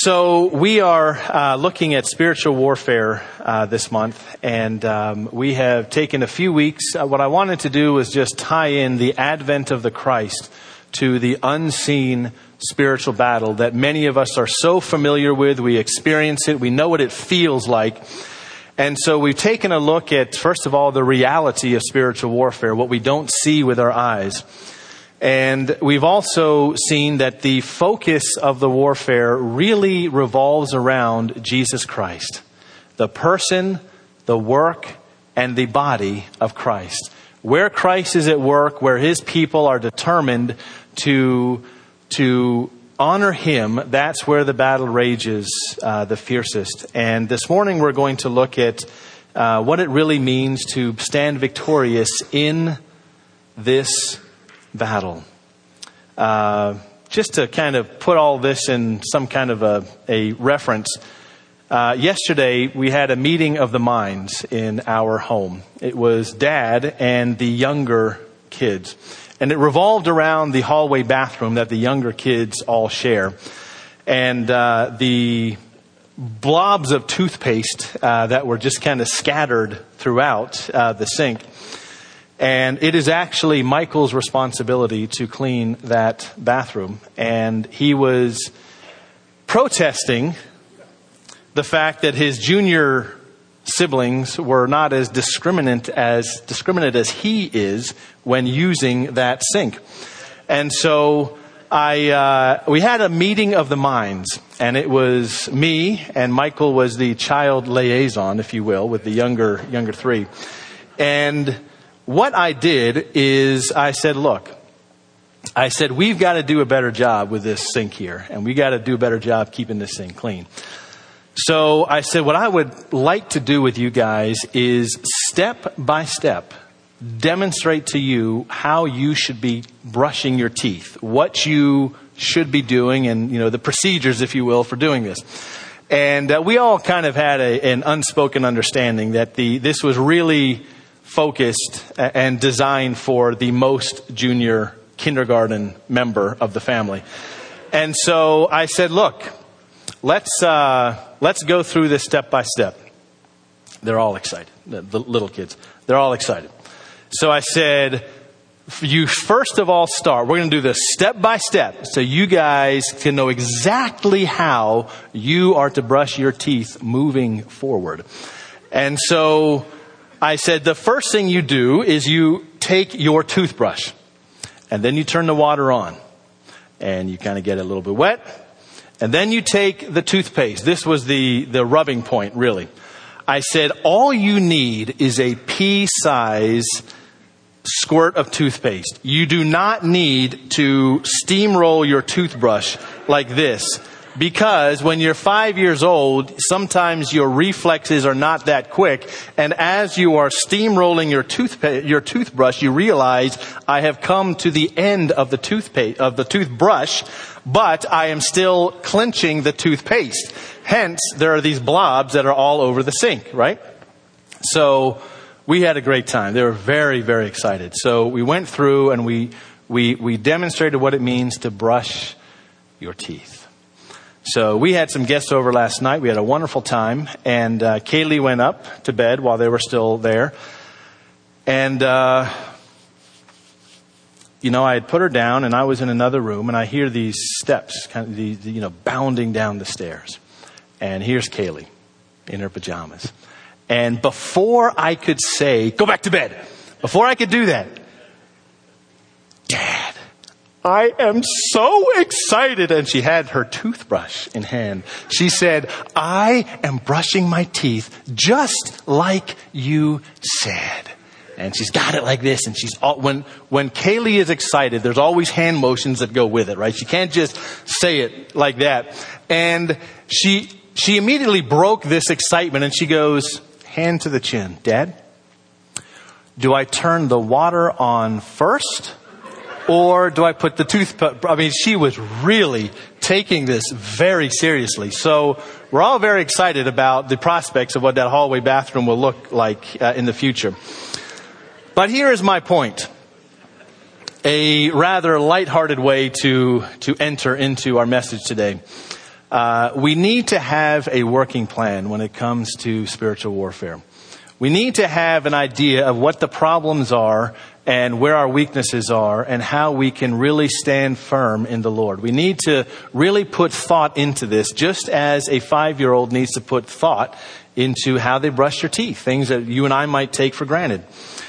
So we are looking at spiritual warfare this month, and we have taken a few weeks. What I wanted to do was just tie in the advent of the Christ to the unseen spiritual battle that many of us are so familiar with. We experience it. We know what it feels like. And so we've taken a look at, first of all, the reality of spiritual warfare, what we don't see with our eyes. And we've also seen that the focus of the warfare really revolves around Jesus Christ, the person, the work, and the body of Christ. Where Christ is at work, where his people are determined to honor him, that's where the battle rages the fiercest. And this morning we're going to look at what it really means to stand victorious in this battle. Just to kind of put all this in some kind of a reference, yesterday we had a meeting of the minds in our home. It was Dad and the younger kids. And it revolved around the hallway bathroom that the younger kids all share. And the blobs of toothpaste that were just kind of scattered throughout the sink. And it is actually Michael's responsibility to clean that bathroom. And he was protesting the fact that his junior siblings were not as discriminate as he is when using that sink. And so we had a meeting of the minds, and it was me, and Michael was the child liaison, if you will, with the younger three. And what I did is I said, we've got to do a better job with this sink here, and we got to do a better job keeping this thing clean. So I said, what I would like to do with you guys is step by step demonstrate to you how you should be brushing your teeth, what you should be doing, and the procedures, if you will, for doing this. And we all kind of had an unspoken understanding that this was really focused and designed for the most junior kindergarten member of the family. And so I said, look, let's go through this step by step. They're all excited. The little kids, they're all excited. So I said, you first of all start. We're going to do this step by step so you guys can know exactly how you are to brush your teeth moving forward. And so I said, the first thing you do is you take your toothbrush and then you turn the water on and you kind of get it a little bit wet. And then you take the toothpaste. This was the rubbing point, really. I said, all you need is a pea-size squirt of toothpaste. You do not need to steamroll your toothbrush like this. Because when you're 5 years old, sometimes your reflexes are not that quick. And as you are steamrolling your toothbrush, you realize I have come to the end of the toothbrush, but I am still clenching the toothpaste. Hence, there are these blobs that are all over the sink, right? So we had a great time. They were very, very excited. So we went through and we demonstrated what it means to brush your teeth. So we had some guests over last night. We had a wonderful time. And Kaylee went up to bed while they were still there. And, I had put her down and I was in another room and I hear these steps, kind of bounding down the stairs. And here's Kaylee in her pajamas. And before I could say, go back to bed, before I could do that, Dad, I am so excited. And she had her toothbrush in hand. She said, I am brushing my teeth just like you said. And she's got it like this. And when Kaylee is excited, there's always hand motions that go with it, right? She can't just say it like that. And she immediately broke this excitement and she goes, hand to the chin. Dad, do I turn the water on first? Or do I put the toothpaste? I mean, she was really taking this very seriously. So we're all very excited about the prospects of what that hallway bathroom will look like in the future. But here is my point. A rather lighthearted way to enter into our message today. we need to have a working plan when it comes to spiritual warfare. We need to have an idea of what the problems are and where our weaknesses are and how we can really stand firm in the Lord. We need to really put thought into this, just as a 5-year-old needs to put thought into how they brush their teeth, things that you and I might take for granted.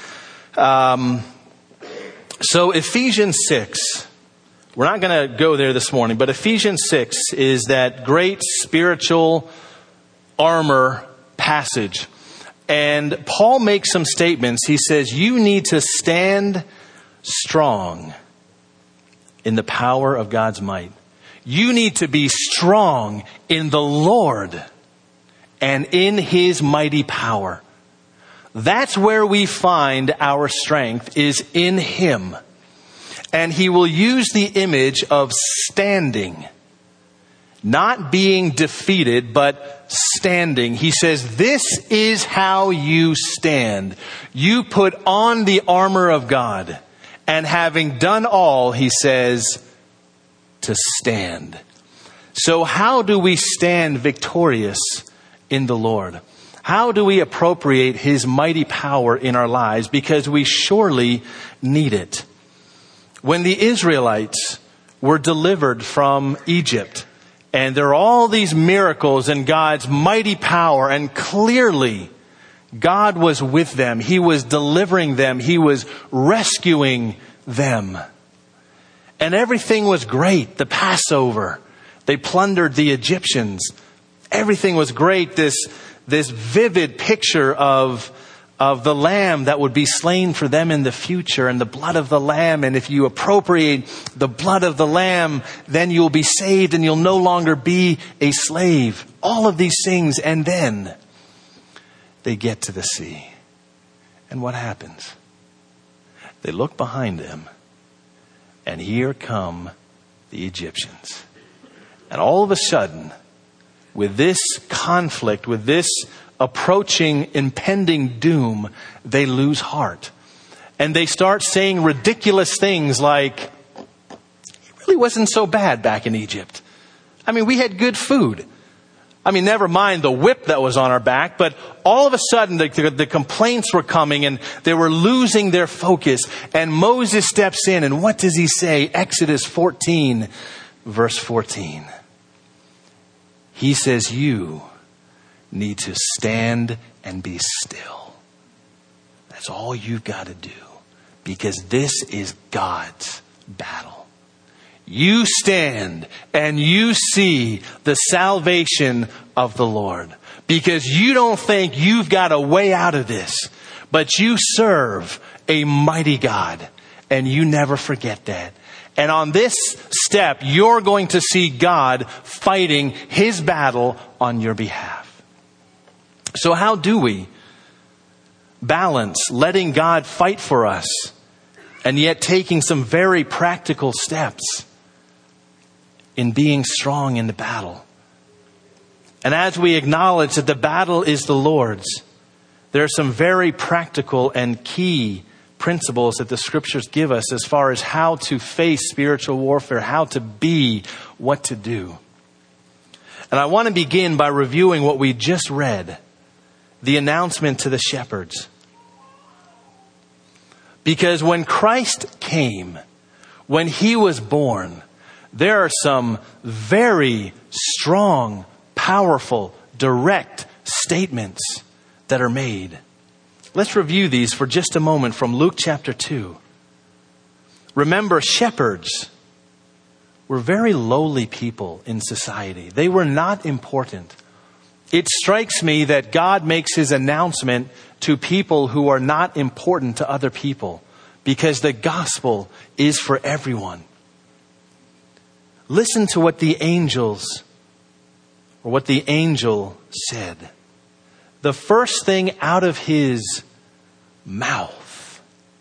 So Ephesians 6, we're not going to go there this morning, but Ephesians 6 is that great spiritual armor passage. And Paul makes some statements. He says, you need to stand strong in the power of God's might. You need to be strong in the Lord and in His mighty power. That's where we find our strength, is in Him. And He will use the image of standing. Not being defeated, but standing. He says, this is how you stand. You put on the armor of God. And having done all, he says, to stand. So how do we stand victorious in the Lord? How do we appropriate His mighty power in our lives? Because we surely need it. When the Israelites were delivered from Egypt, and there are all these miracles and God's mighty power, and clearly God was with them. He was delivering them. He was rescuing them. And everything was great. The Passover. They plundered the Egyptians. Everything was great. This vivid picture of the lamb that would be slain for them in the future, and the blood of the lamb. And if you appropriate the blood of the lamb, then you'll be saved and you'll no longer be a slave. All of these things. And then they get to the sea. And what happens? They look behind them, and here come the Egyptians. And all of a sudden, with this conflict, with this approaching impending doom, they lose heart. And they start saying ridiculous things like, it really wasn't so bad back in Egypt. I mean, we had good food. I mean, never mind the whip that was on our back, but all of a sudden the complaints were coming and they were losing their focus. And Moses steps in, and what does he say? Exodus 14, verse 14. He says, you need to stand and be still. That's all you've got to do, because this is God's battle. You stand and you see the salvation of the Lord, because you don't think you've got a way out of this, but you serve a mighty God, and you never forget that. And on this step, you're going to see God fighting His battle on your behalf. So how do we balance letting God fight for us and yet taking some very practical steps in being strong in the battle? And as we acknowledge that the battle is the Lord's, there are some very practical and key principles that the scriptures give us as far as how to face spiritual warfare, how to be, what to do. And I want to begin by reviewing what we just read, the announcement to the shepherds. Because when Christ came, when He was born, there are some very strong, powerful, direct statements that are made. Let's review these for just a moment from Luke chapter 2. Remember, shepherds were very lowly people in society. They were not important. It strikes me that God makes His announcement to people who are not important to other people, because the gospel is for everyone. Listen to what the angel said. The first thing out of His mouth,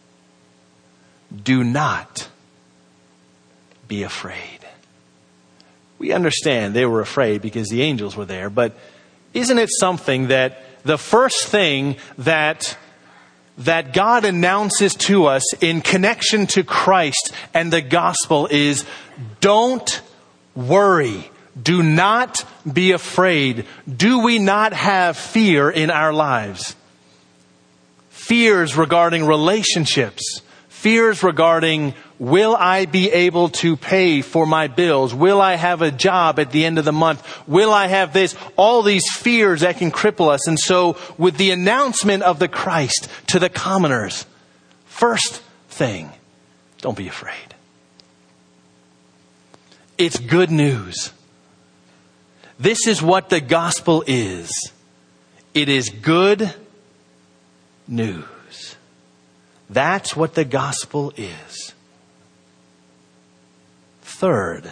do not be afraid. We understand they were afraid because the angels were there, but isn't it something that the first thing that God announces to us in connection to Christ and the gospel is, don't worry, Do not be afraid. Do we not have fear in our lives? Fears regarding relationships. Fears regarding, will I be able to pay for my bills? Will I have a job at the end of the month? Will I have this? All these fears that can cripple us. And so with the announcement of the Christ to the commoners, first thing, don't be afraid. It's good news. This is what the gospel is. It is good news. That's what the gospel is. Third,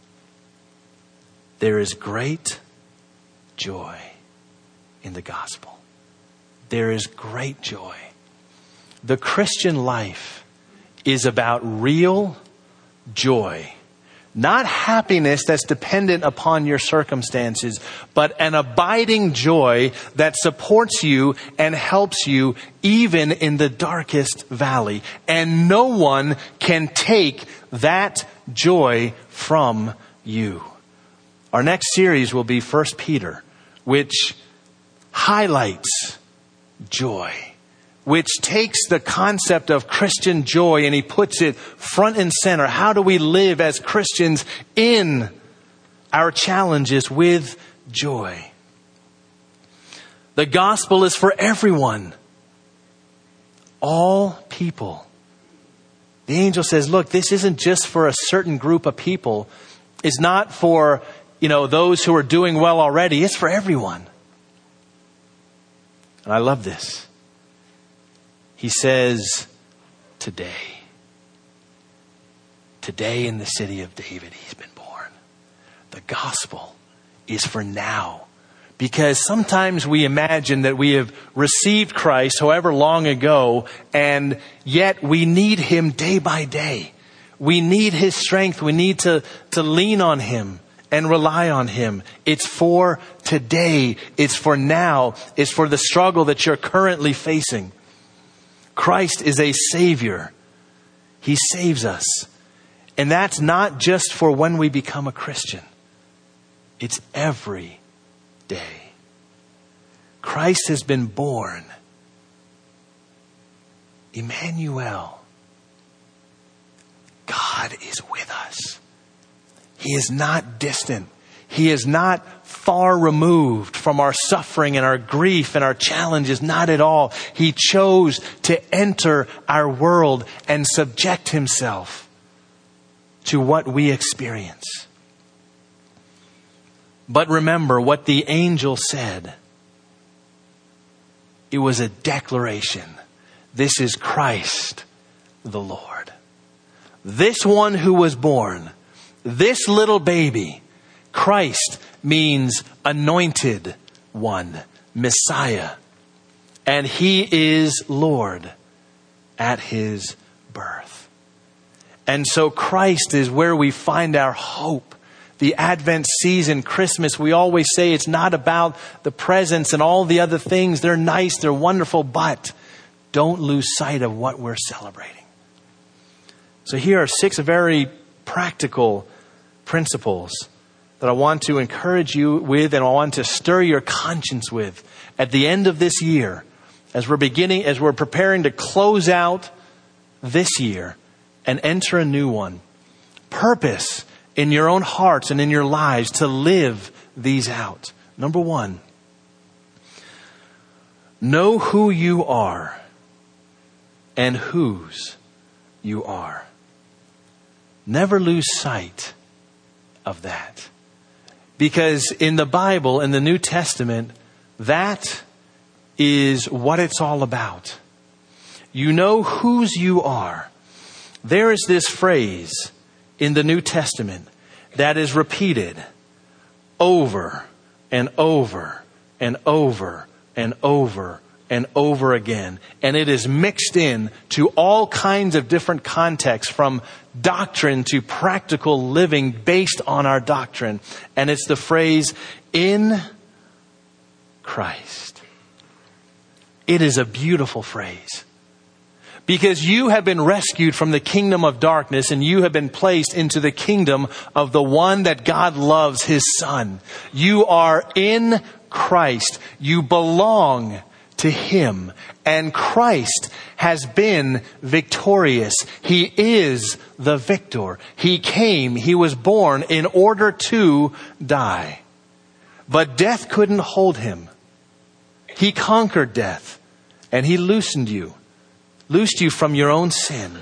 there is great joy in the gospel. There is great joy. The Christian life is about real joy. Not happiness that's dependent upon your circumstances, but an abiding joy that supports you and helps you even in the darkest valley. And no one can take that joy from you. Our next series will be 1 Peter, which highlights joy, which takes the concept of Christian joy and he puts it front and center. How do we live as Christians in our challenges with joy? The gospel is for everyone. All people. The angel says, look, this isn't just for a certain group of people. It's not for, those who are doing well already. It's for everyone. And I love this. He says, today in the city of David, he's been born. The gospel is for now. Because sometimes we imagine that we have received Christ however long ago, and yet we need him day by day. We need his strength. We need to lean on him and rely on him. It's for today. It's for now. It's for the struggle that you're currently facing. Christ is a Savior. He saves us. And that's not just for when we become a Christian. It's every day. Christ has been born. Emmanuel. God is with us. He is not distant. He is not far removed from our suffering and our grief and our challenges. Not at all. He chose to enter our world and subject himself to what we experience. But remember what the angel said. It was a declaration. This is Christ the Lord. This one who was born, this little baby, Christ means anointed one, Messiah. And he is Lord at his birth. And so Christ is where we find our hope. The Advent season, Christmas, we always say it's not about the presents and all the other things. They're nice, they're wonderful, but don't lose sight of what we're celebrating. So here are 6 very practical principles that I want to encourage you with and I want to stir your conscience with at the end of this year as we're preparing to close out this year and enter a new one. Purpose in your own hearts and in your lives to live these out. Number 1, know who you are and whose you are. Never lose sight of that. Because in the Bible, in the New Testament, that is what it's all about. You know whose you are. There is this phrase in the New Testament that is repeated over and over and over and over and over again. And it is mixed in to all kinds of different contexts, from doctrine to practical living based on our doctrine. And it's the phrase, in Christ. It is a beautiful phrase. Because you have been rescued from the kingdom of darkness and you have been placed into the kingdom of the one that God loves, his Son. You are in Christ. You belong to him. And Christ has been victorious. He is the victor. He came, he was born in order to die. But death couldn't hold him. He conquered death and he loosed you from your own sin.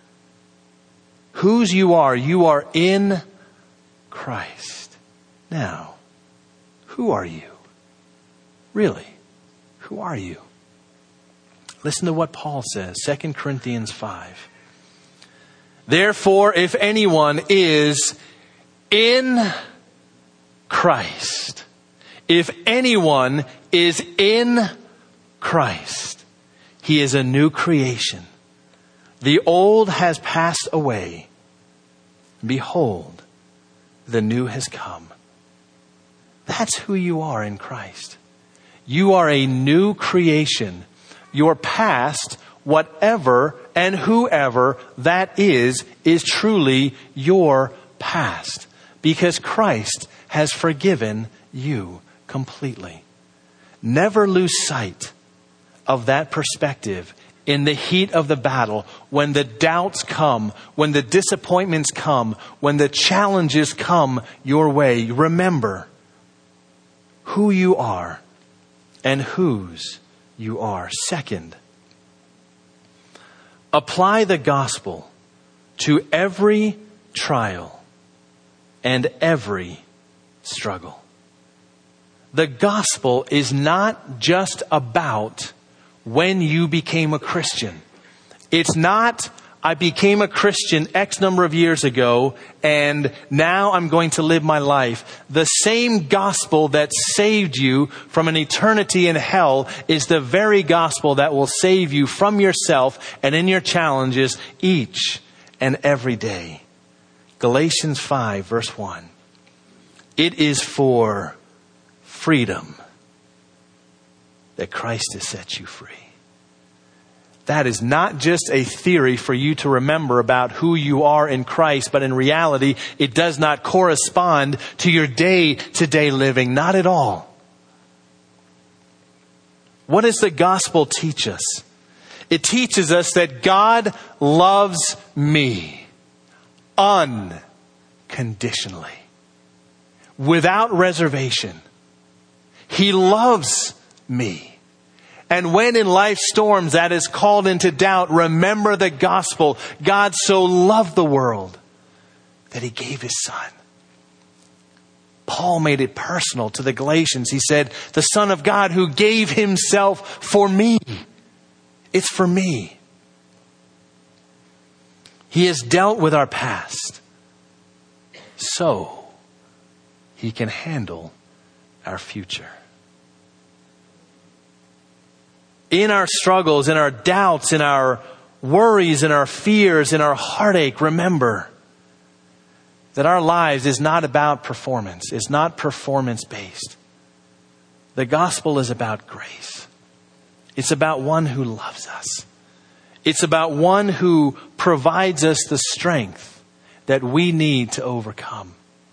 Whose you are in Christ. Now, who are you? Really, who are you? Listen to what Paul says, 2 Corinthians 5. Therefore, if anyone is in Christ, if anyone is in Christ, he is a new creation. The old has passed away. Behold, the new has come. That's who you are in Christ. You are a new creation. Your past, whatever and whoever that is truly your past. Because Christ has forgiven you completely. Never lose sight of that perspective in the heat of the battle, when the doubts come, when the disappointments come, when the challenges come your way. Remember who you are and whose you are. Second, apply the gospel to every trial and every struggle. The gospel is not just about when you became a Christian. It's not, I became a Christian X number of years ago and now I'm going to live my life. The same gospel that saved you from an eternity in hell is the very gospel that will save you from yourself and in your challenges each and every day. Galatians 5 verse 1. It is for freedom that Christ has set you free. That is not just a theory for you to remember about who you are in Christ, but in reality, it does not correspond to your day-to-day living. Not at all. What does the gospel teach us? It teaches us that God loves me unconditionally, without reservation. He loves me. And when in life's storms that is called into doubt, remember the gospel. God so loved the world that he gave his Son. Paul made it personal to the Galatians. He said, the Son of God who gave himself for me. It's for me. He has dealt with our past so he can handle our future. In our struggles, in our doubts, in our worries, in our fears, in our heartache, remember that our lives is not about performance. It's not performance-based. The gospel is about grace. It's about one who loves us. It's about one who provides us the strength that we need to overcome.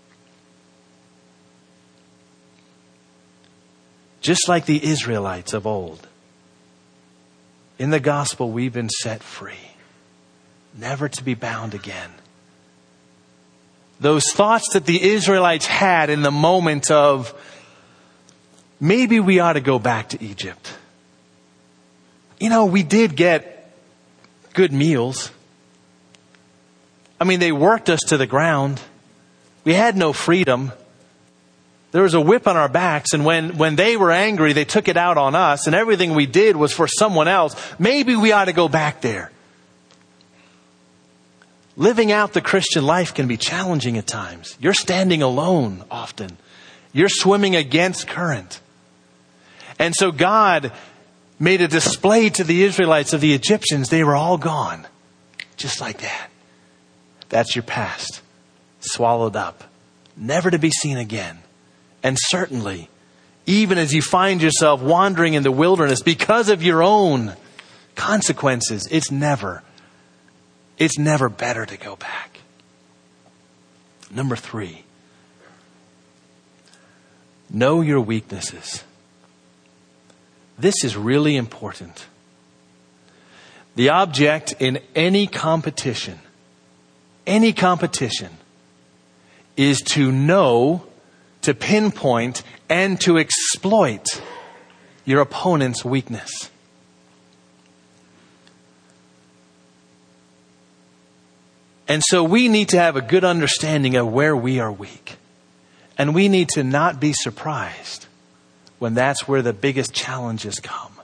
Just like the Israelites of old, in the gospel, we've been set free, never to be bound again. Those thoughts that the Israelites had in the moment of, maybe we ought to go back to Egypt. You know, we did get good meals. I mean, they worked us to the ground. We had no freedom. There was a whip on our backs, and when they were angry, they took it out on us, and everything we did was for someone else. Maybe we ought to go back there. Living out the Christian life can be challenging at times. You're standing alone often. You're swimming against current. And so God made a display to the Israelites of the Egyptians. They were all gone. Just like that. That's your past. Swallowed up. Never to be seen again. And certainly, even as you find yourself wandering in the wilderness because of your own consequences. It's never better to go back. Number 3, know your weaknesses. This is really important. The object in any competition is to know, to pinpoint, and to exploit your opponent's weakness. And so we need to have a good understanding of where we are weak. And we need to not be surprised when that's where the biggest challenges come.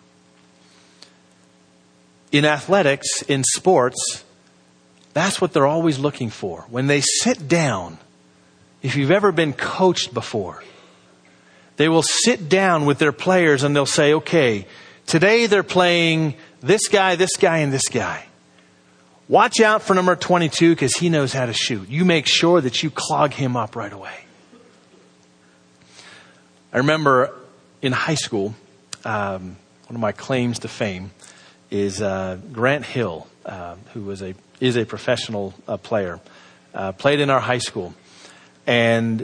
In athletics, in sports, that's what they're always looking for. When they sit down, if you've ever been coached before, they will sit down with their players and they'll say, okay, today they're playing this guy, and this guy. Watch out for number 22 because he knows how to shoot. You make sure that you clog him up right away. I remember in high school, one of my claims to fame is Grant Hill, who is a professional player, played in our high school. And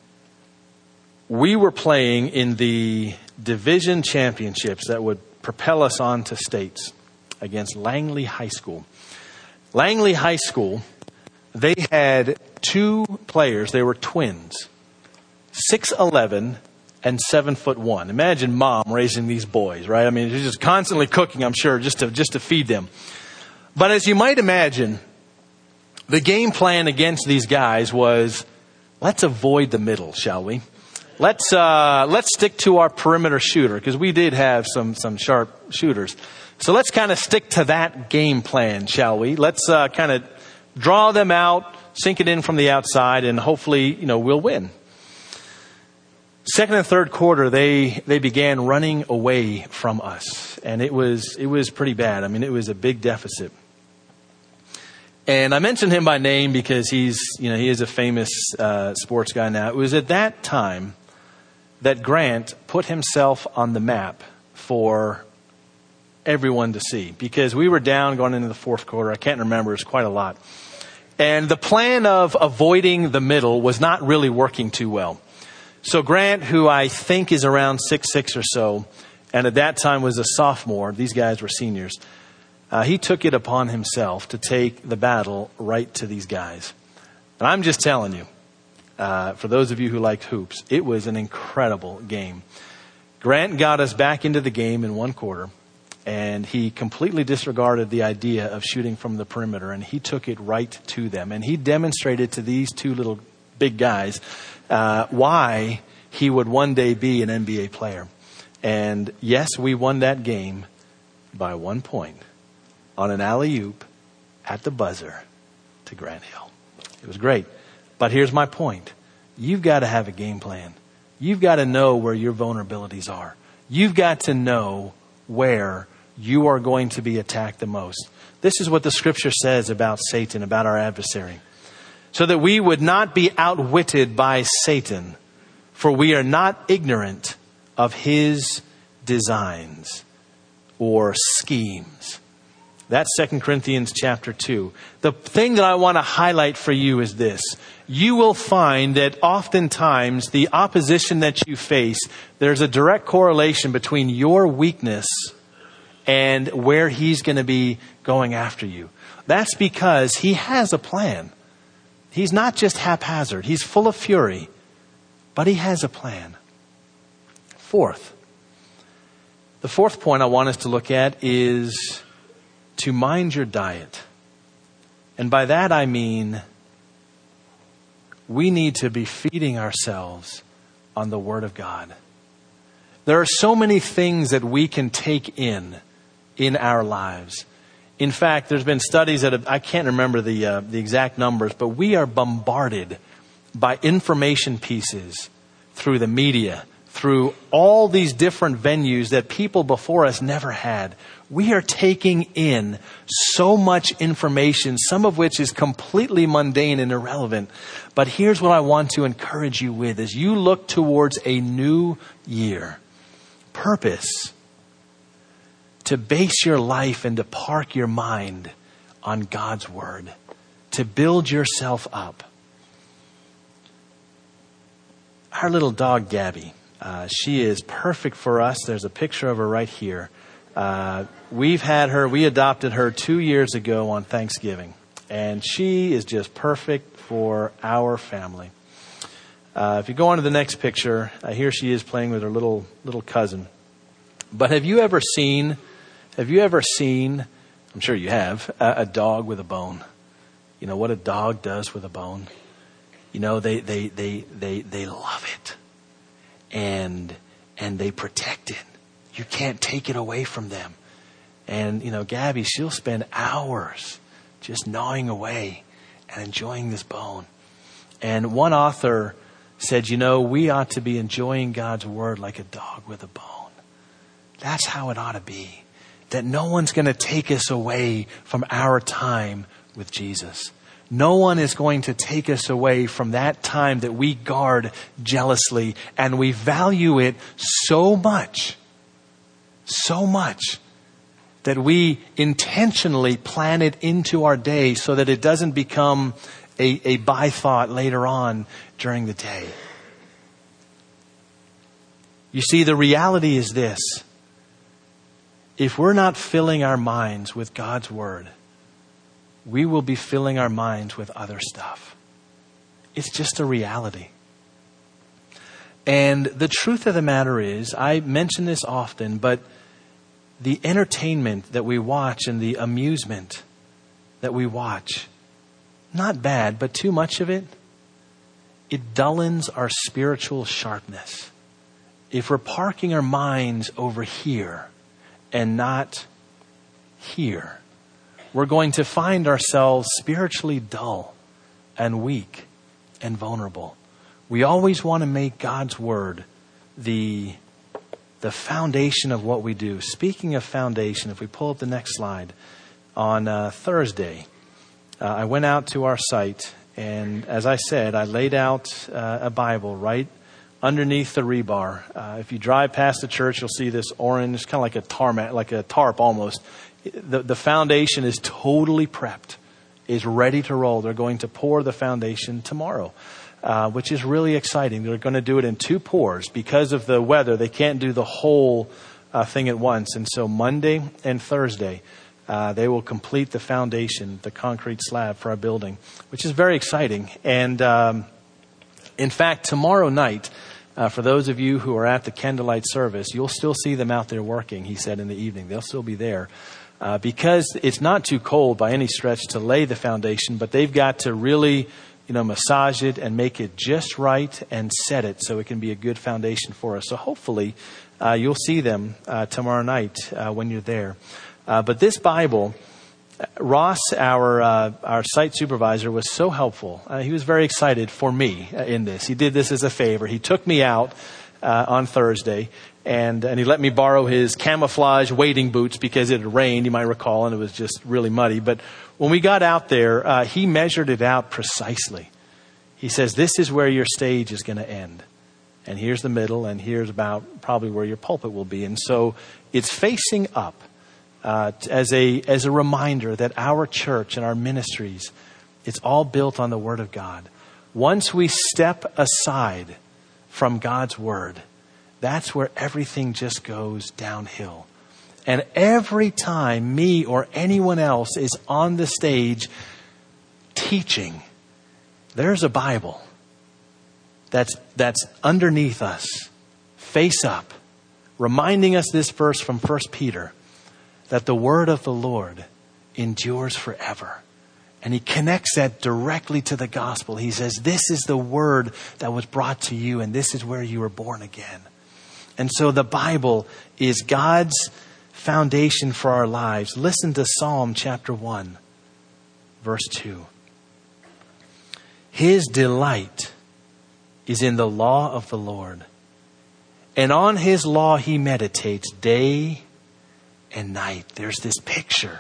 we were playing in the division championships that would propel us on to states against Langley High School. Langley High School, they had 2 players. They were twins, 6'11" and 7'1". Imagine mom raising these boys, right? I mean, she's just constantly cooking, I'm sure, just to feed them. But as you might imagine, the game plan against these guys was, let's avoid the middle, shall we? Let's stick to our perimeter shooter, because we did have some sharp shooters. So let's kind of stick to that game plan, shall we? Let's kind of draw them out, sink it in from the outside, and hopefully, we'll win. Second and third quarter, they began running away from us, and it was pretty bad. I mean, it was a big deficit. And I mentioned him by name because he is a famous sports guy now. It was at that time that Grant put himself on the map for everyone to see, because we were down going into the fourth quarter. I can't remember. It's quite a lot. And the plan of avoiding the middle was not really working too well. So Grant, who I think is around 6'6" or so, and at that time was a sophomore, these guys were seniors, he took it upon himself to take the battle right to these guys. And I'm just telling you, for those of you who liked hoops, it was an incredible game. Grant got us back into the game in one quarter, and he completely disregarded the idea of shooting from the perimeter, and he took it right to them. And he demonstrated to these 2 little big guys why he would one day be an NBA player. And yes, we won that game by 1 point on an alley-oop at the buzzer to Grant Hill. It was great. But here's my point. You've got to have a game plan. You've got to know where your vulnerabilities are. You've got to know where you are going to be attacked the most. This is what the scripture says about Satan, about our adversary. So that we would not be outwitted by Satan, for we are not ignorant of his designs or schemes. That's 2 Corinthians chapter 2. The thing that I want to highlight for you is this. You will find that oftentimes the opposition that you face, there's a direct correlation between your weakness and where he's going to be going after you. That's because he has a plan. He's not just haphazard. He's full of fury, but he has a plan. The fourth point I want us to look at is to mind your diet. And by that I mean we need to be feeding ourselves on the Word of God. There are so many things that we can take in our lives. In fact, there's been studies that I can't remember the exact numbers, but we are bombarded by information pieces through the media, through all these different venues that people before us never had. We are taking in so much information, some of which is completely mundane and irrelevant. But here's what I want to encourage you with as you look towards a new year. Purpose. to base your life and to park your mind on God's word, to build yourself up. Our little dog, Gabby, she is perfect for us. There's a picture of her right here. We adopted her 2 years ago on Thanksgiving, and she is just perfect for our family. If you go on to the next picture, here she is playing with her little cousin. But have you ever seen, I'm sure you have, a dog with a bone? You know what a dog does with a bone? You know, they love it. And they protect it. You can't take it away from them. And, you know, Gabby, she'll spend hours just gnawing away and enjoying this bone. And one author said, you know, we ought to be enjoying God's word like a dog with a bone. That's how it ought to be. That no one's going to take us away from our time with Jesus. No one is going to take us away from that time that we guard jealously, and we value it so much that we intentionally plan it into our day so that it doesn't become a by-thought later on during the day. You see, the reality is this. If we're not filling our minds with God's word, we will be filling our minds with other stuff. It's just a reality. And the truth of the matter is, I mention this often, but the entertainment that we watch and the amusement that we watch, not bad, but too much of it, it dullens our spiritual sharpness. If we're parking our minds over here and not here, we're going to find ourselves spiritually dull and weak and vulnerable. We always want to make God's word the foundation of what we do. Speaking of foundation, if we pull up the next slide, on Thursday, I went out to our site, and as I said, I laid out a Bible right underneath the rebar. If you drive past the church, you'll see this orange, kind of like a tarmac, like a tarp almost. The foundation is totally prepped, is ready to roll. They're going to pour the foundation tomorrow, which is really exciting. They're going to do it in 2 pours. Because of the weather, they can't do the whole thing at once. And so Monday and Thursday, they will complete the foundation, the concrete slab for our building, which is very exciting. And in fact, tomorrow night, for those of you who are at the candlelight service, you'll still see them out there working, he said, in the evening. They'll still be there. Because it's not too cold by any stretch to lay the foundation, but they've got to really, massage it and make it just right and set it so it can be a good foundation for us. So hopefully you'll see them tomorrow night when you're there. But this Bible, Ross, our site supervisor, was so helpful. He was very excited for me in this. He did this as a favor. He took me out on Thursday, and he let me borrow his camouflage wading boots because it had rained, you might recall, and it was just really muddy. But when we got out there, he measured it out precisely. He says, this is where your stage is going to end. And here's the middle, and here's about probably where your pulpit will be. And so it's facing up as a reminder that our church and our ministries, it's all built on the Word of God. Once we step aside from God's Word, that's where everything just goes downhill. And every time me or anyone else is on the stage teaching, there's a Bible that's underneath us, face up, reminding us this verse from 1 Peter, that the word of the Lord endures forever. And he connects that directly to the gospel. He says, this is the word that was brought to you, and this is where you were born again. And so the Bible is God's foundation for our lives. Listen to Psalm chapter 1, verse 2. His delight is in the law of the Lord, and on his law he meditates day and night. There's this picture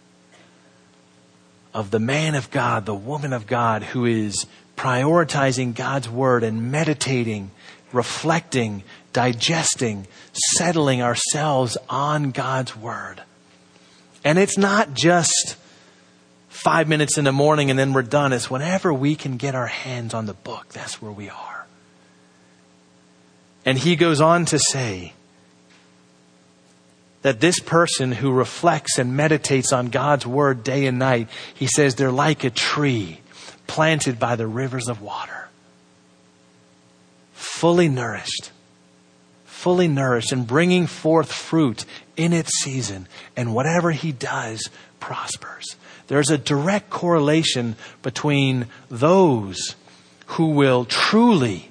of the man of God, the woman of God, who is prioritizing God's word and meditating reflecting, digesting, settling ourselves on God's Word. And it's not just 5 minutes in the morning and then we're done. It's whenever we can get our hands on the book, that's where we are. And he goes on to say that this person who reflects and meditates on God's Word day and night, he says they're like a tree planted by the rivers of water. Fully nourished and bringing forth fruit in its season. And whatever he does prospers. There's a direct correlation between those who will truly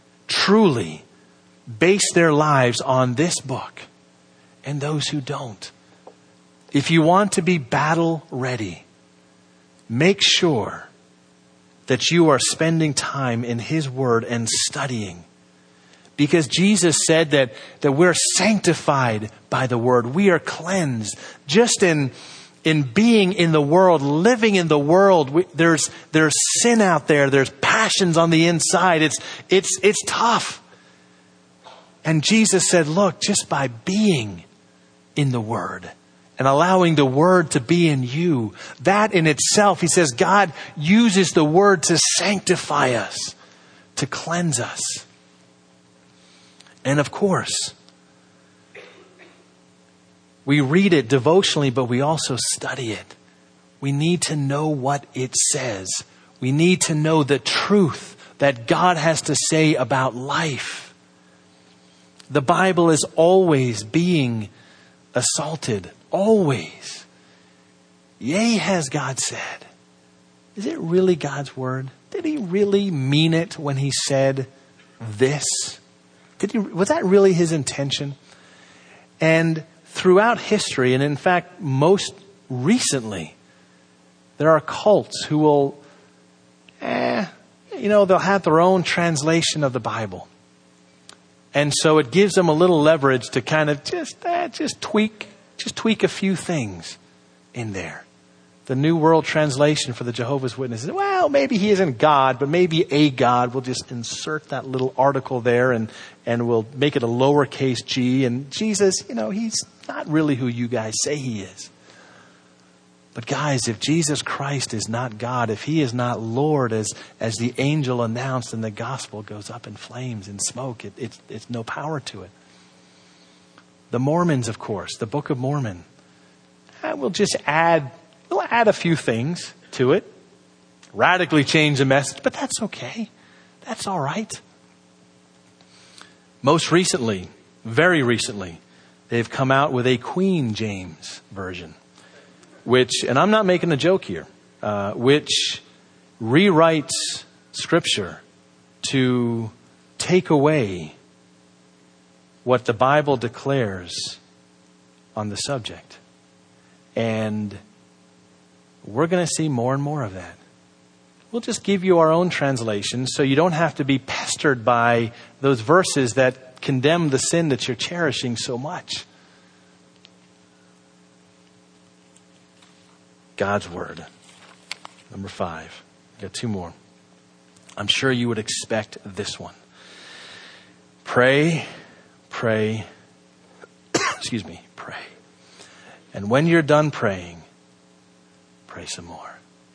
base their lives on this book and those who don't. If you want to be battle ready, make sure that you are spending time in His Word and studying. Because Jesus said that we're sanctified by the Word. We are cleansed. Just in being in the world, living in the world, there's sin out there. There's passions on the inside. It's tough. And Jesus said, look, just by being in the Word and allowing the Word to be in you, that in itself, he says, God uses the Word to sanctify us, to cleanse us. And of course, we read it devotionally, but we also study it. We need to know what it says. We need to know the truth that God has to say about life. The Bible is always being assaulted. Always. Yea, has God said. Is it really God's Word? Did He really mean it when He said this? Was that really His intention? And throughout history, and in fact, most recently, there are cults who will, they'll have their own translation of the Bible. And so it gives them a little leverage to kind of just tweak a few things in there. The New World Translation for the Jehovah's Witnesses. Well, maybe He isn't God, but maybe a God. We'll just insert that little article there and we'll make it a lowercase g. And Jesus, He's not really who you guys say He is. But guys, if Jesus Christ is not God, if He is not Lord, as the angel announced and the gospel goes up in flames and smoke, it's no power to it. The Mormons, of course, the Book of Mormon. We'll add a few things to it. Radically change the message, but that's okay. That's all right. Most recently, very recently, they've come out with a Queen James version, which, and I'm not making a joke here, which rewrites Scripture to take away what the Bible declares on the subject. And we're going to see more and more of that. We'll just give you our own translation so you don't have to be pestered by those verses that condemn the sin that you're cherishing so much. God's Word. Number 5. I've got 2 more. I'm sure you would expect this one. Pray. Pray. And when you're done praying, pray some more.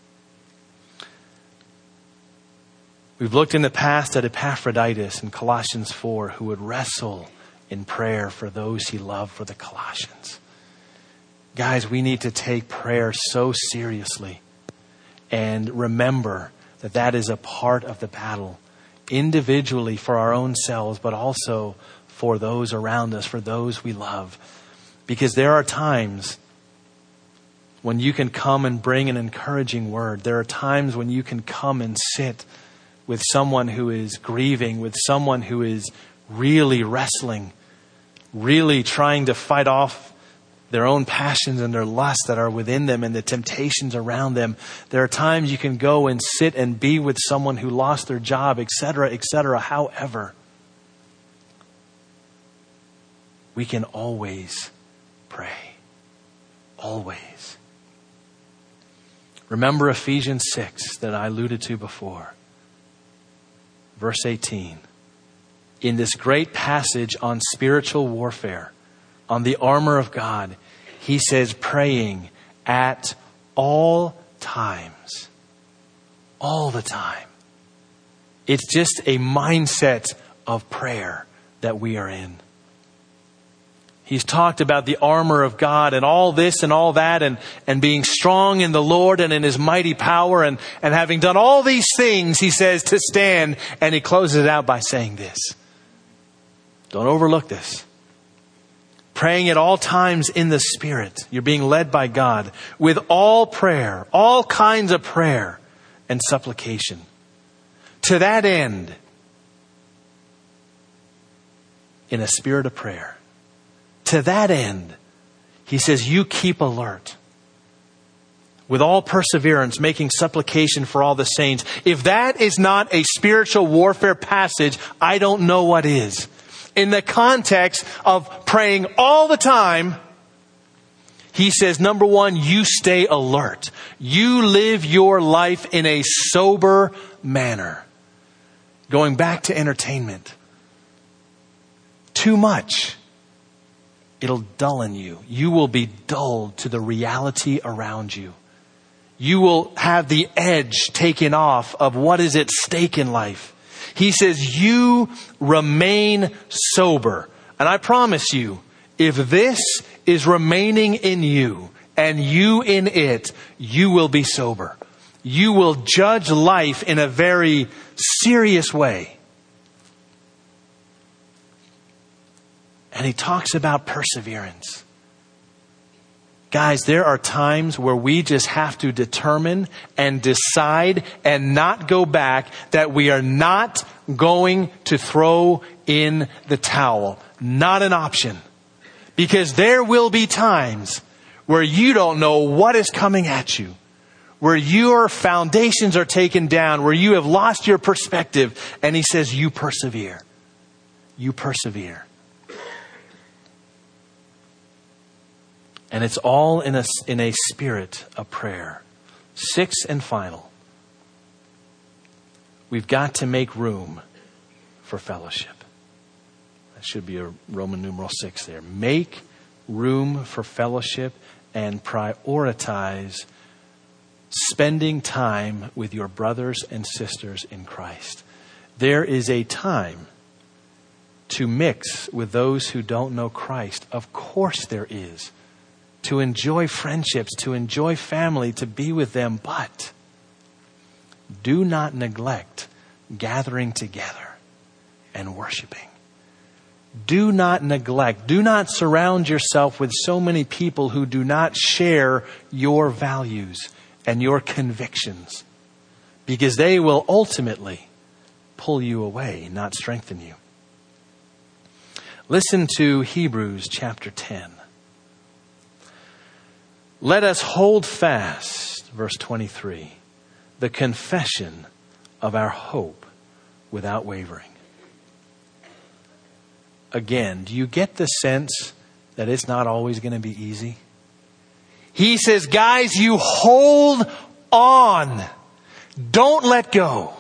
We've looked in the past at Epaphroditus in Colossians 4, who would wrestle in prayer for those he loved, for the Colossians. Guys, we need to take prayer so seriously and remember that is a part of the battle, individually for our own selves, but also for those around us, for those we love. Because there are times when you can come and bring an encouraging word. There are times when you can come and sit with someone who is grieving, with someone who is really wrestling, really trying to fight off their own passions and their lusts that are within them and the temptations around them. There are times you can go and sit and be with someone who lost their job, etc., etc. However, we can always pray. Always. Remember Ephesians 6 that I alluded to before. Verse 18. in this great passage on spiritual warfare, on the armor of God, he says praying at all times. All the time. It's just a mindset of prayer that we are in. He's talked about the armor of God and all this and all that and being strong in the Lord and in His mighty power and having done all these things, he says, to stand. And he closes it out by saying this. Don't overlook this. Praying at all times in the Spirit. You're being led by God with all prayer, all kinds of prayer and supplication. To that end, in a spirit of prayer. To that end, he says, you keep alert. With all perseverance, making supplication for all the saints. If that is not a spiritual warfare passage, I don't know what is. In the context of praying all the time, he says, number one, you stay alert. You live your life in a sober manner. Going back to entertainment. Too much. It'll dullen you. You will be dulled to the reality around you. You will have the edge taken off of what is at stake in life. He says, you remain sober. And I promise you, if this is remaining in you and you in it, you will be sober. You will judge life in a very serious way. And he talks about perseverance. Guys, there are times where we just have to determine and decide and not go back that we are not going to throw in the towel. Not an option. Because there will be times where you don't know what is coming at you. Where your foundations are taken down. Where you have lost your perspective. And he says, you persevere. You persevere. And it's all in a spirit of prayer. Sixth and final. We've got to make room for fellowship. That should be a Roman numeral 6 there. Make room for fellowship and prioritize spending time with your brothers and sisters in Christ. There is a time to mix with those who don't know Christ. Of course there is. To enjoy friendships, to enjoy family, to be with them. But do not neglect gathering together and worshiping. Do not neglect, do not surround yourself with so many people who do not share your values and your convictions. Because they will ultimately pull you away, not strengthen you. Listen to Hebrews chapter 10. Let us hold fast, verse 23, the confession of our hope without wavering. Again, do you get the sense that it's not always going to be easy? He says, guys, you hold on. Don't let go.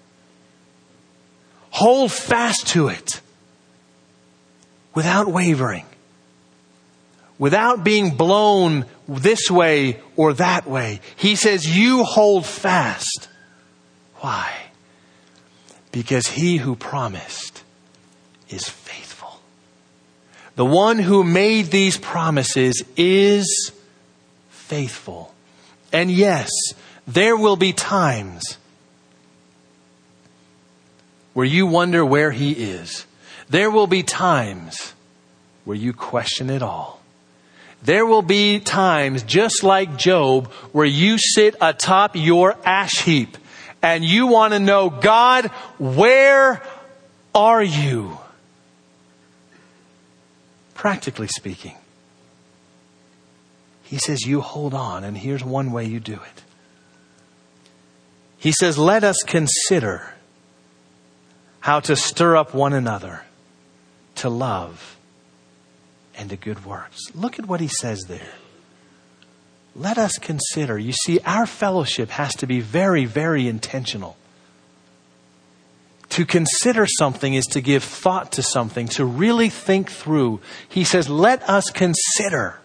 Hold fast to it without wavering. Without being blown this way or that way. He says, you hold fast. Why? Because he who promised is faithful. The one who made these promises is faithful. And yes, there will be times where you wonder where he is. There will be times where you question it all. There will be times, just like Job, where you sit atop your ash heap and you want to know, God, where are you? Practically speaking. He says, you hold on, and here's one way you do it. He says, let us consider how to stir up one another to love and to good works. Look at what he says there. Let us consider. You see, our fellowship has to be very, very intentional. To consider something is to give thought to something, to really think through. He says, let us consider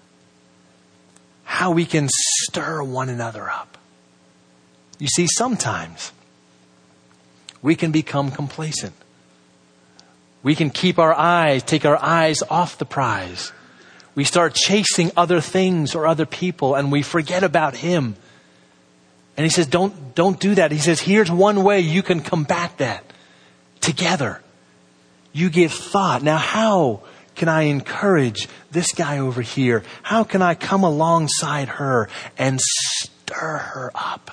how we can stir one another up. You see, sometimes we can become complacent. We can take our eyes off the prize. We start chasing other things or other people and we forget about Him. And He says, don't do that. He says, here's one way you can combat that together. You give thought. Now, how can I encourage this guy over here? How can I come alongside her and stir her up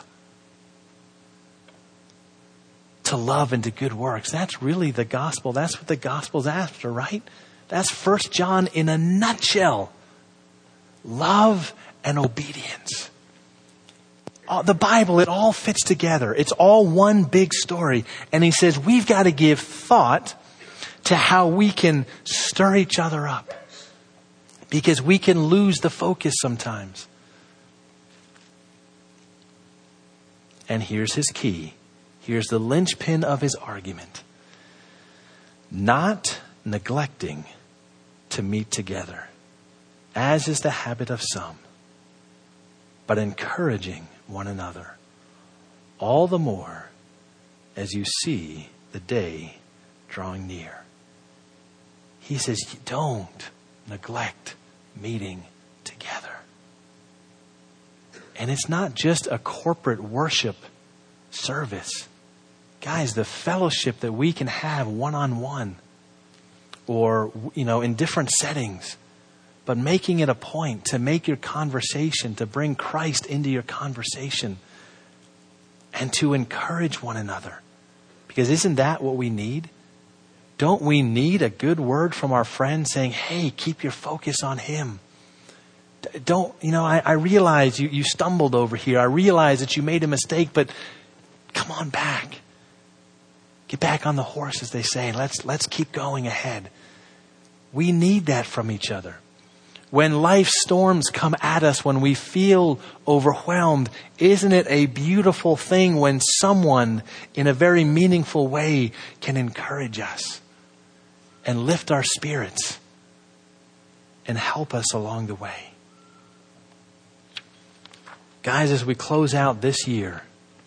to love and to good works? That's really the gospel. That's what the gospel's after, right? That's 1 John in a nutshell. Love and obedience. The Bible, it all fits together. It's all one big story. And he says we've got to give thought to how we can stir each other up. Because we can lose the focus sometimes. And here's his key. Here's the linchpin of his argument. Not neglecting to meet together, as is the habit of some, but encouraging one another, all the more as you see the day drawing near. He says, don't neglect meeting together. And it's not just a corporate worship service. Guys, the fellowship that we can have one-on-one or, in different settings, but making it a point to make your conversation, to bring Christ into your conversation and to encourage one another. Because isn't that what we need? Don't we need a good word from our friend saying, hey, keep your focus on Him? I realize you stumbled over here. I realize that you made a mistake, but come on back. Get back on the horse, as they say. Let's keep going ahead. We need that from each other. When life storms come at us, when we feel overwhelmed, isn't it a beautiful thing when someone in a very meaningful way can encourage us and lift our spirits and help us along the way? Guys, as we close out this year,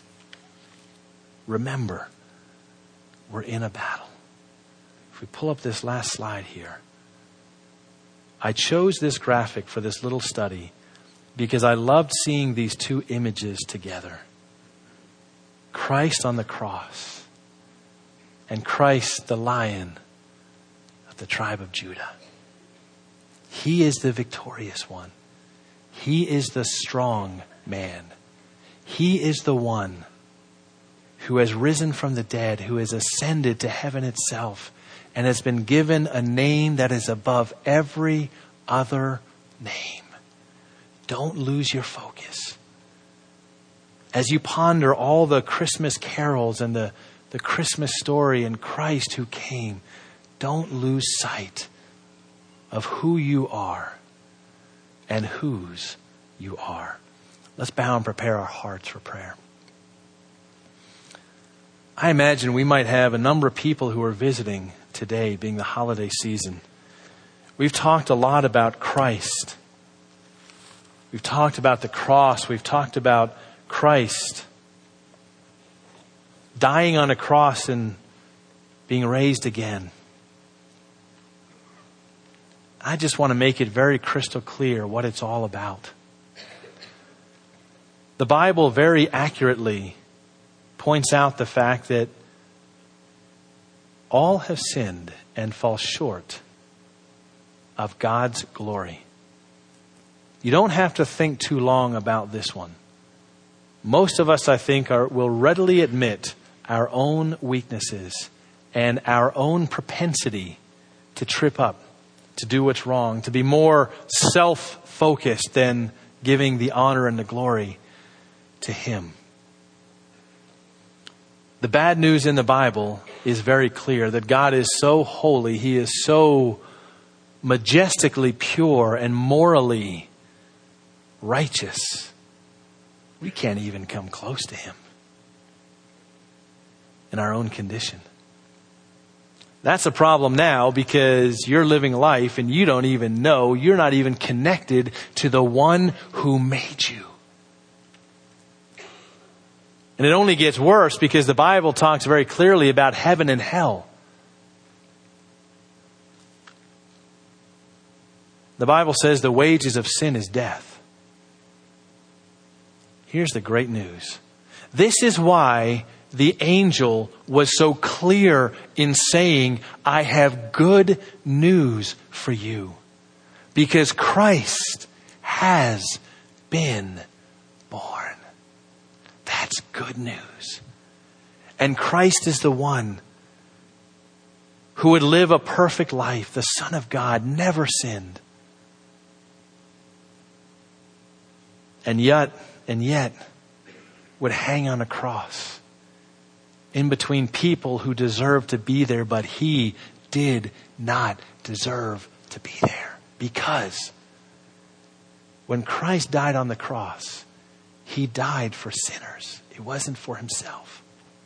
remember, we're in a battle. If we pull up this last slide here. I chose this graphic for this little study because I loved seeing these two images together. Christ on the cross and Christ, the Lion of the tribe of Judah. He is the victorious one. He is the strong man. He is the one who has risen from the dead, who has ascended to heaven itself, and has been given a name that is above every other name. Don't lose your focus. As you ponder all the Christmas carols and the Christmas story and Christ who came, don't lose sight of who you are and whose you are. Let's bow and prepare our hearts for prayer. I imagine we might have a number of people who are visiting today, being the holiday season. We've talked a lot about Christ. We've talked about the cross. We've talked about Christ dying on a cross and being raised again. I just want to make it very crystal clear what it's all about. The Bible very accurately points out the fact that all have sinned and fall short of God's glory. You don't have to think too long about this one. Most of us, I think, will readily admit our own weaknesses and our own propensity to trip up, to do what's wrong, to be more self-focused than giving the honor and the glory to Him. The bad news in the Bible is very clear that God is so holy. He is so majestically pure and morally righteous. We can't even come close to Him. in our own condition. That's a problem now because you're living life and you don't even know, you're not even connected to the one who made you. And it only gets worse because the Bible talks very clearly about heaven and hell. The Bible says the wages of sin is death. Here's the great news. This is why the angel was so clear in saying, I have good news for you. Because Christ has been born. That's good news. And Christ is the one who would live a perfect life. The Son of God never sinned. And yet would hang on a cross in between people who deserved to be there, but he did not deserve to be there. Because when Christ died on the cross, he died for sinners. It wasn't for himself.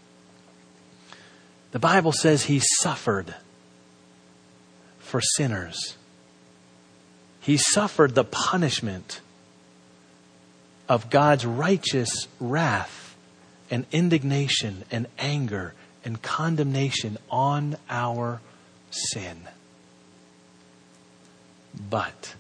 The Bible says he suffered for sinners. He suffered the punishment of God's righteous wrath and indignation and anger and condemnation on our sin. But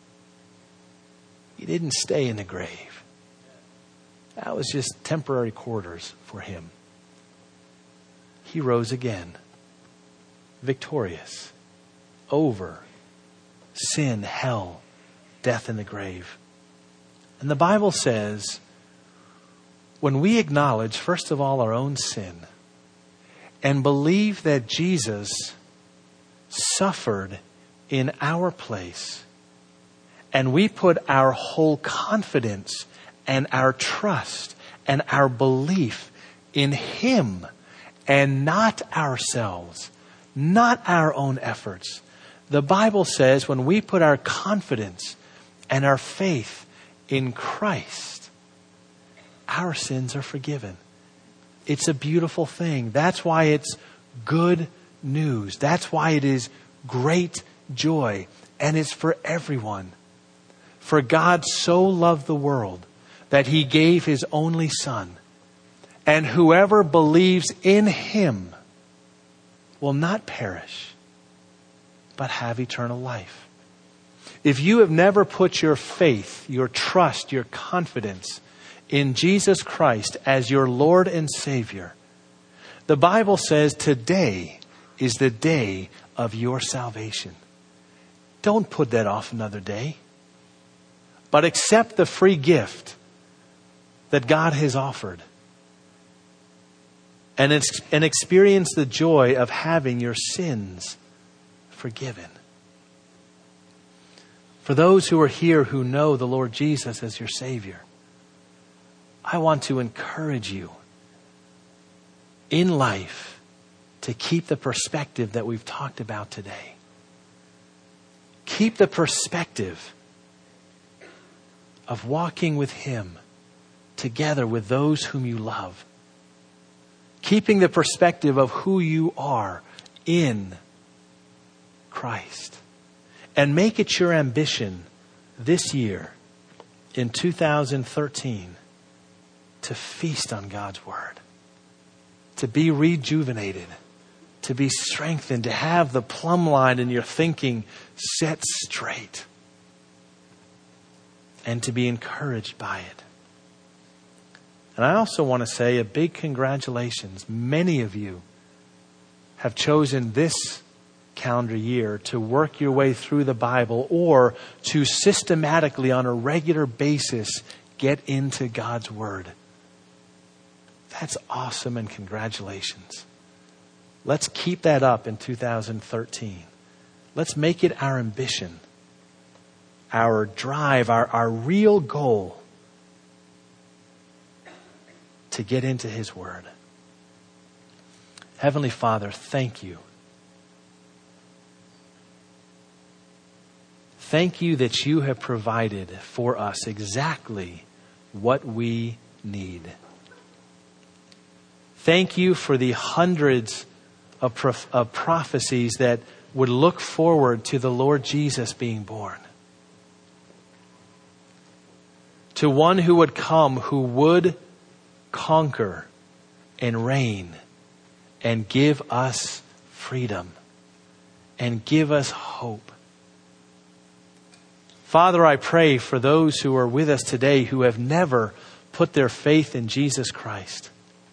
he didn't stay in the grave. That was just temporary quarters for him. He rose again, victorious over sin, hell, death, and the grave. And the Bible says, when we acknowledge, first of all, our own sin and believe that Jesus suffered in our place, and we put our whole confidence and our trust and our belief in him and not ourselves, not our own efforts. The Bible says when we put our confidence and our faith in Christ, our sins are forgiven. It's a beautiful thing. That's why it's good news. That's why it is great joy. And it's for everyone. For God so loved the world that he gave his only Son. And whoever believes in him will not perish, but have eternal life. If you have never put your faith, your trust, your confidence in Jesus Christ as your Lord and Savior, the Bible says today is the day of your salvation. Don't put that off another day, but accept the free gift that God has offered and experience the joy of having your sins forgiven. For those who are here who know the Lord Jesus as your Savior, I want to encourage you in life to keep the perspective that we've talked about today. Keep the perspective of walking with him together with those whom you love. Keeping the perspective of who you are in Christ. And make it your ambition this year, in 2013, to feast on God's Word. To be rejuvenated. To be strengthened. To have the plumb line in your thinking set straight. And to be encouraged by it. And I also want to say a big congratulations. Many of you have chosen this calendar year to work your way through the Bible or to systematically on a regular basis get into God's Word. That's awesome and congratulations. Let's keep that up in 2013. Let's make it our ambition, our drive, our real goal to get into his Word. Heavenly Father, thank you. Thank you that you have provided for us exactly what we need. Thank you for the hundreds of prophecies that would look forward to the Lord Jesus being born. To one who would come, who would conquer and reign and give us freedom and give us hope. Father, I pray for those who are with us today who have never put their faith in Jesus Christ.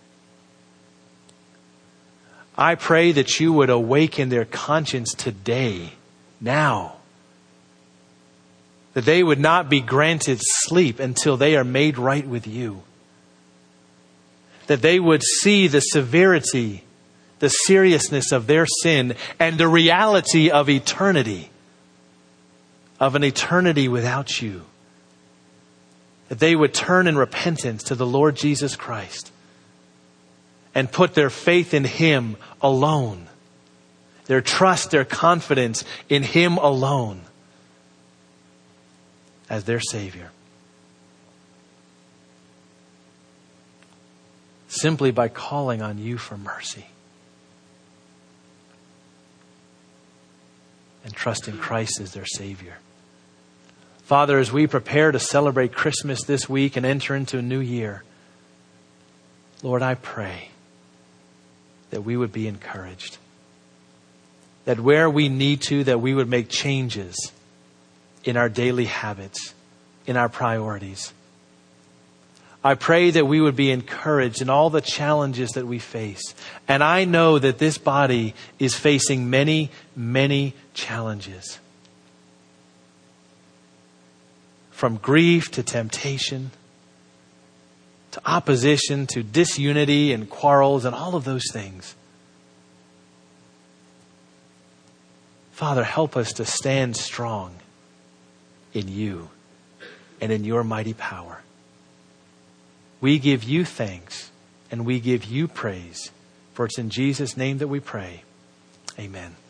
I pray that you would awaken their conscience today, now. That they would not be granted sleep until they are made right with you. That they would see the severity, the seriousness of their sin and the reality of eternity, of an eternity without you. That they would turn in repentance to the Lord Jesus Christ and put their faith in Him alone. Their trust, their confidence in Him alone as their Savior. Simply by calling on you for mercy and trusting Christ as their Savior. Father, as we prepare to celebrate Christmas this week and enter into a new year, Lord, I pray that we would be encouraged. That where we need to, that we would make changes in our daily habits, in our priorities. I pray that we would be encouraged in all the challenges that we face. And I know that this body is facing many, many challenges. From grief to temptation, to opposition, to disunity and quarrels and all of those things. Father, help us to stand strong in you and in your mighty power. We give you thanks and we give you praise. For it's in Jesus' name that we pray. Amen.